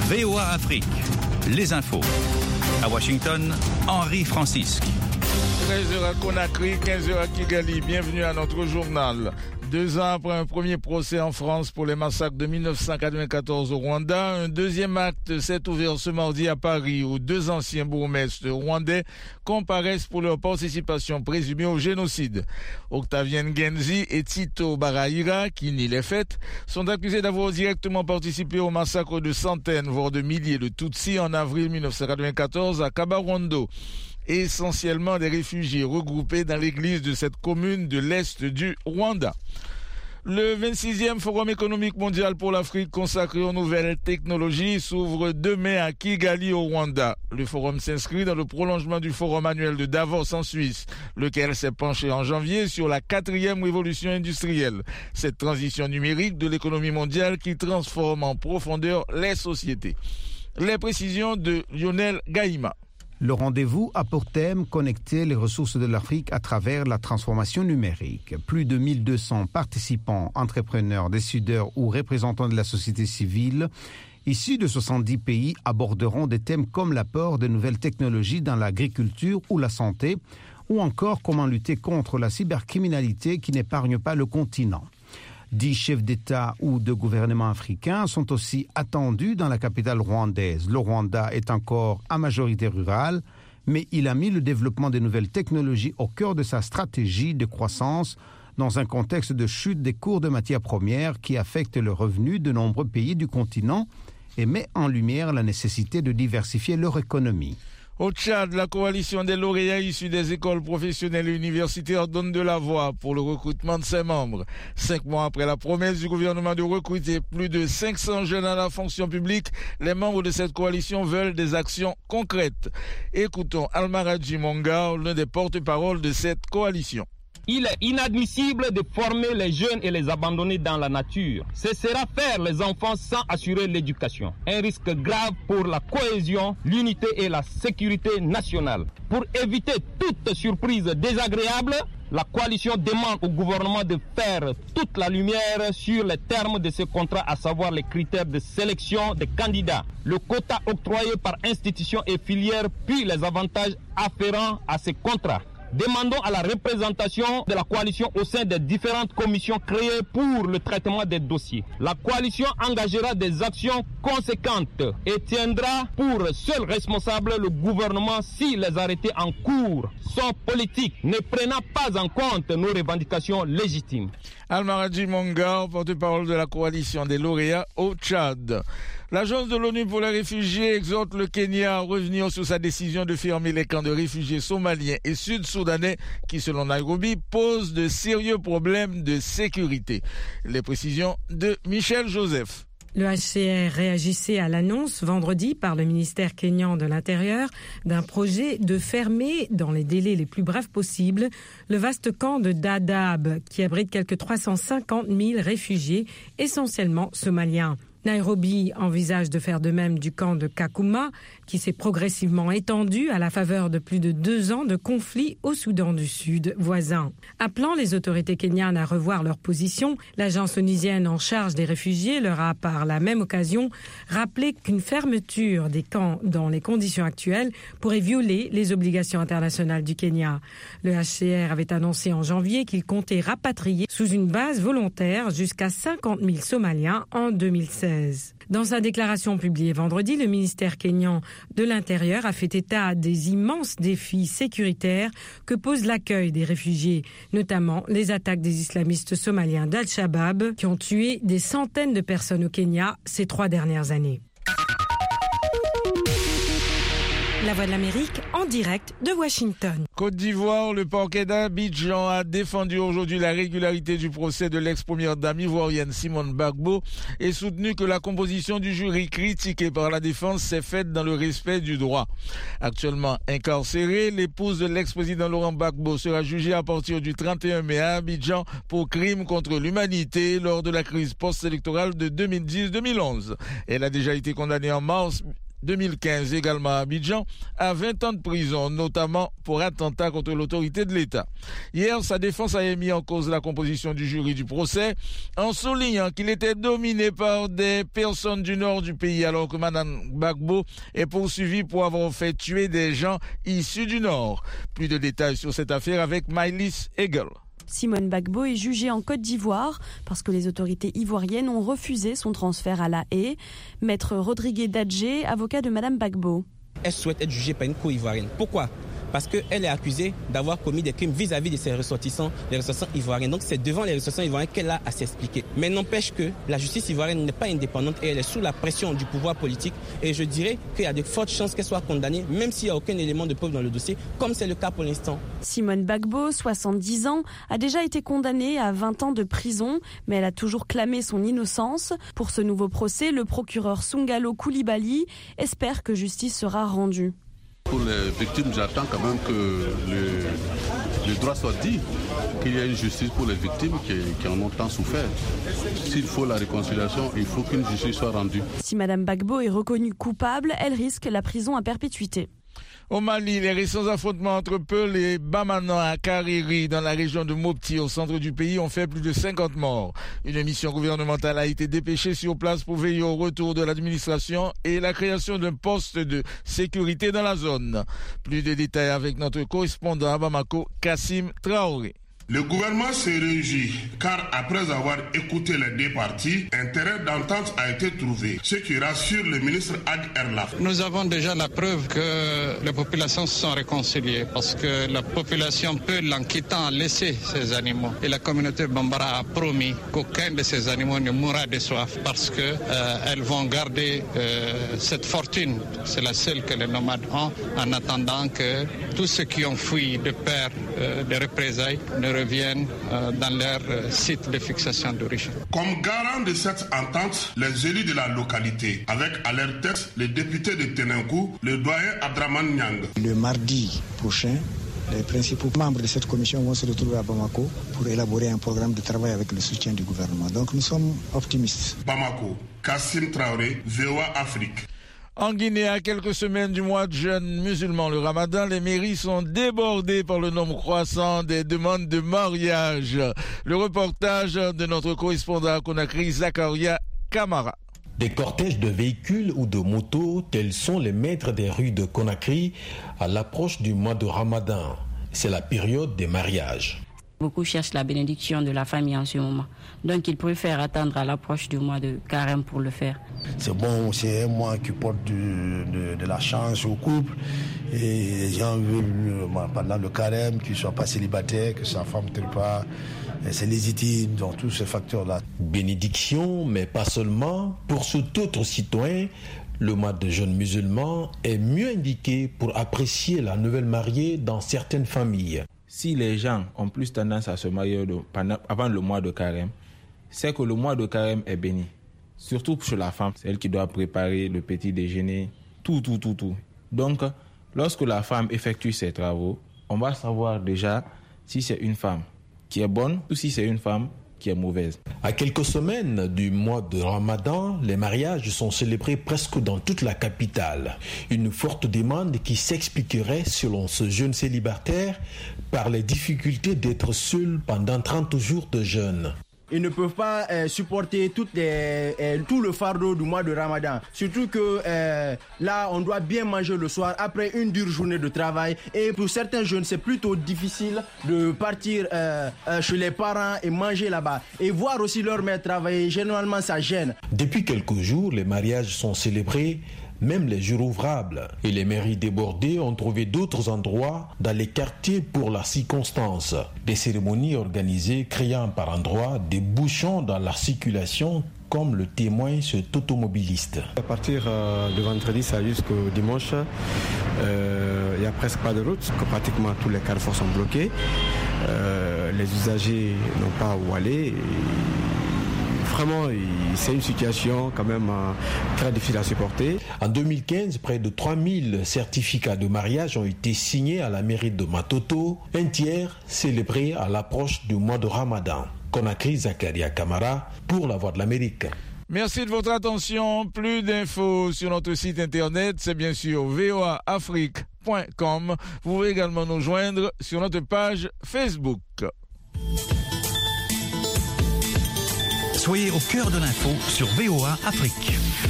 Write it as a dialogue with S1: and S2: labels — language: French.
S1: VOA Afrique, les infos. À Washington, Henri Francisque.
S2: 13h à Conakry, 15h à Kigali. Bienvenue à notre journal. 2 ans après un premier procès en France pour les massacres de 1994 au Rwanda, un deuxième acte s'est ouvert ce mardi à Paris où 2 anciens bourgmestres rwandais comparaissent pour leur participation présumée au génocide. Octavien Genzi et Tito Barahira, qui nient les faits, sont accusés d'avoir directement participé au massacre de centaines, voire de milliers de Tutsis en avril 1994 à Kabarondo. Essentiellement des réfugiés regroupés dans l'église de cette commune de l'Est du Rwanda. Le 26e Forum économique mondial pour l'Afrique consacré aux nouvelles technologies s'ouvre demain à Kigali au Rwanda. Le forum s'inscrit dans le prolongement du forum annuel de Davos en Suisse, lequel s'est penché en janvier sur la 4e révolution industrielle, cette transition numérique de l'économie mondiale qui transforme en profondeur les sociétés. Les précisions de Lionel Gaïma.
S3: Le rendez-vous a pour thème connecter les ressources de l'Afrique à travers la transformation numérique. Plus de 1200 participants, entrepreneurs, décideurs ou représentants de la société civile issus de 70 pays aborderont des thèmes comme l'apport de nouvelles technologies dans l'agriculture ou la santé, ou encore comment lutter contre la cybercriminalité qui n'épargne pas le continent. 10 chefs d'État ou de gouvernement africains sont aussi attendus dans la capitale rwandaise. Le Rwanda est encore à majorité rurale, mais il a mis le développement des nouvelles technologies au cœur de sa stratégie de croissance dans un contexte de chute des cours de matières premières qui affecte le revenu de nombreux pays du continent et met en lumière la nécessité de diversifier leur économie.
S2: Au Tchad, la coalition des lauréats issus des écoles professionnelles et universitaires donne de la voix pour le recrutement de ses membres. 5 mois après la promesse du gouvernement de recruter plus de 500 jeunes à la fonction publique, les membres de cette coalition veulent des actions concrètes. Écoutons Almaradji Monga, l'un des porte-parole de cette coalition.
S4: Il est inadmissible de former les jeunes et les abandonner dans la nature. Ce sera faire les enfants sans assurer l'éducation. Un risque grave pour la cohésion, l'unité et la sécurité nationale. Pour éviter toute surprise désagréable, la coalition demande au gouvernement de faire toute la lumière sur les termes de ce contrat, à savoir les critères de sélection des candidats, le quota octroyé par institution et filière, puis les avantages afférents à ces contrats. Demandons à la représentation de la coalition au sein des différentes commissions créées pour le traitement des dossiers. La coalition engagera des actions conséquentes et tiendra pour seul responsable le gouvernement si les arrêtés en cours sont politiques, ne prenant pas en compte nos revendications légitimes.
S2: Almaradji Monga, porte-parole de la coalition des lauréats au Tchad. L'agence de l'ONU pour les réfugiés exhorte le Kenya à revenir sur sa décision de fermer les camps de réfugiés somaliens et sud-soudanais qui, selon Nairobi, posent de sérieux problèmes de sécurité. Les précisions de Michel Joseph.
S5: Le HCR réagissait à l'annonce vendredi par le ministère kényan de l'Intérieur d'un projet de fermer, dans les délais les plus brefs possibles, le vaste camp de Dadaab qui abrite quelques 350 000 réfugiés, essentiellement somaliens. Nairobi envisage de faire de même du camp de Kakuma, qui s'est progressivement étendu à la faveur de plus de 2 ans de conflit au Soudan du Sud voisin. Appelant les autorités kenyanes à revoir leur position, l'agence onusienne en charge des réfugiés leur a par la même occasion rappelé qu'une fermeture des camps dans les conditions actuelles pourrait violer les obligations internationales du Kenya. Le HCR avait annoncé en janvier qu'il comptait rapatrier sous une base volontaire jusqu'à 50 000 Somaliens en 2016. Dans sa déclaration publiée vendredi, le ministère kényan de l'Intérieur a fait état des immenses défis sécuritaires que pose l'accueil des réfugiés, notamment les attaques des islamistes somaliens d'Al-Shabaab qui ont tué des centaines de personnes au Kenya ces 3 dernières années. La Voix de l'Amérique en direct de Washington.
S2: Côte d'Ivoire, le parquet d'Abidjan a défendu aujourd'hui la régularité du procès de l'ex-première dame ivoirienne Simone Gbagbo et soutenu que la composition du jury critiquée par la défense s'est faite dans le respect du droit. Actuellement incarcérée, l'épouse de l'ex-président Laurent Gbagbo sera jugée à partir du 31 mai à Abidjan pour crime contre l'humanité lors de la crise post-électorale de 2010-2011. Elle a déjà été condamnée en mars 2015 également à Abidjan, à 20 ans de prison, notamment pour attentat contre l'autorité de l'État. Hier, sa défense a émis en cause la composition du jury du procès en soulignant qu'il était dominé par des personnes du nord du pays alors que Mme Gbagbo est poursuivie pour avoir fait tuer des gens issus du nord. Plus de détails sur cette affaire avec Mylis Hegel.
S6: Simone Gbagbo est jugée en Côte d'Ivoire parce que les autorités ivoiriennes ont refusé son transfert à La Haye. Maître Rodrigue Dadjé, avocat de Mme Gbagbo.
S7: Elle souhaite être jugée par une cour ivoirienne. Pourquoi ? Parce qu'elle est accusée d'avoir commis des crimes vis-à-vis de ses ressortissants, les ressortissants ivoiriens. Donc c'est devant les ressortissants ivoiriens qu'elle a à s'expliquer. Mais n'empêche que la justice ivoirienne n'est pas indépendante et elle est sous la pression du pouvoir politique. Et je dirais qu'il y a de fortes chances qu'elle soit condamnée, même s'il n'y a aucun élément de preuve dans le dossier, comme c'est le cas pour l'instant.
S6: Simone Gbagbo, 70 ans, a déjà été condamnée à 20 ans de prison, mais elle a toujours clamé son innocence. Pour ce nouveau procès, le procureur Sungalo Koulibaly espère que justice sera rendue.
S8: Pour les victimes, j'attends quand même que le droit soit dit, qu'il y ait une justice pour les victimes qui en ont tant souffert. S'il faut la réconciliation, il faut qu'une justice soit rendue.
S6: Si Mme Gbagbo est reconnue coupable, elle risque la prison à perpétuité.
S2: Au Mali, les récents affrontements entre Peul et Bamana à Kariri, dans la région de Mopti, au centre du pays, ont fait plus de 50 morts. Une mission gouvernementale a été dépêchée sur place pour veiller au retour de l'administration et la création d'un poste de sécurité dans la zone. Plus de détails avec notre correspondant à Bamako, Kassim Traoré.
S9: Le gouvernement s'est réjoui car après avoir écouté les deux parties, un terrain d'entente a été trouvé, ce qui rassure le ministre Ag Erlaf.
S10: Nous avons déjà la preuve que les populations se sont réconciliées parce que la population Peul, en quittant, a laissé ces animaux. Et la communauté Bambara a promis qu'aucun de ces animaux ne mourra de soif parce qu'elles vont garder cette fortune. C'est la seule que les nomades ont en attendant que tous ceux qui ont fui de peur des représailles ne reviennent dans leur site de fixation d'origine.
S9: Comme garant de cette entente, les élus de la localité, avec à leur tête le député de Tenenkou, le doyen Abdraman Nyang.
S11: Le mardi prochain, les principaux membres de cette commission vont se retrouver à Bamako pour élaborer un programme de travail avec le soutien du gouvernement. Donc nous sommes optimistes.
S9: Bamako, Kassim Traoré, VOA Afrique.
S2: En Guinée, à quelques semaines du mois de jeûne musulman, le Ramadan, les mairies sont débordées par le nombre croissant des demandes de mariage. Le reportage de notre correspondant à Conakry, Zakaria Kamara.
S12: Des cortèges de véhicules ou de motos, tels sont les maîtres des rues de Conakry à l'approche du mois de Ramadan. C'est la période des mariages.
S13: Beaucoup cherchent la bénédiction de la famille en ce moment. Donc ils préfèrent attendre à l'approche du mois de carême pour le faire.
S14: C'est bon, c'est un mois qui porte de la chance au couple. Et les gens veulent, pendant le carême, qu'ils ne soient pas célibataires, que sa femme ne trompe pas. C'est légitime, donc tous ces facteurs-là.
S12: Bénédiction, mais pas seulement. Pour tout autre citoyen, le mois de jeûne musulman est mieux indiqué pour apprécier la nouvelle mariée dans certaines familles.
S15: Si les gens ont plus tendance à se marier avant le mois de carême, c'est que le mois de carême est béni. Surtout chez la femme, c'est elle qui doit préparer le petit déjeuner, tout. Donc, lorsque la femme effectue ses travaux, on va savoir déjà si c'est une femme qui est bonne ou si c'est une femme qui est mauvaise.
S12: À quelques semaines du mois de Ramadan, les mariages sont célébrés presque dans toute la capitale. Une forte demande qui s'expliquerait, selon ce jeune célibataire, par les difficultés d'être seul pendant 30 jours de jeûne.
S16: Ils ne peuvent pas supporter tout le fardeau du mois de Ramadan. Surtout que là, on doit bien manger le soir après une dure journée de travail. Et pour certains jeunes, c'est plutôt difficile de partir chez les parents et manger là-bas. Et voir aussi leur mère travailler, généralement, ça gêne.
S12: Depuis quelques jours, les mariages sont célébrés, même les jours ouvrables. Et les mairies débordées ont trouvé d'autres endroits dans les quartiers pour la circonstance. Des cérémonies organisées créant par endroits des bouchons dans la circulation, comme le témoigne cet automobiliste.
S17: À partir de vendredi jusqu'au dimanche, il n'y a presque pas de route, que pratiquement tous les carrefours sont bloqués. Les usagers n'ont pas où aller. Vraiment, c'est une situation quand même très difficile à supporter.
S12: En 2015, près de 3000 certificats de mariage ont été signés à la mairie de Matoto, un tiers célébré à l'approche du mois de Ramadan. Conakry, Zakaria Kamara, pour la Voix de l'Amérique.
S2: Merci de votre attention. Plus d'infos sur notre site internet, c'est bien sûr voaafrique.com. Vous pouvez également nous joindre sur notre page Facebook.
S1: Soyez au cœur de l'info sur VOA Afrique.